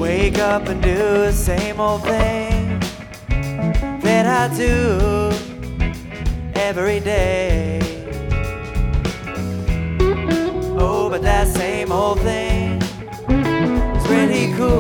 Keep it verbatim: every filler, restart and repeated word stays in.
Wake up and do the same old thing that I do every day. Oh, but that same old thing is pretty cool.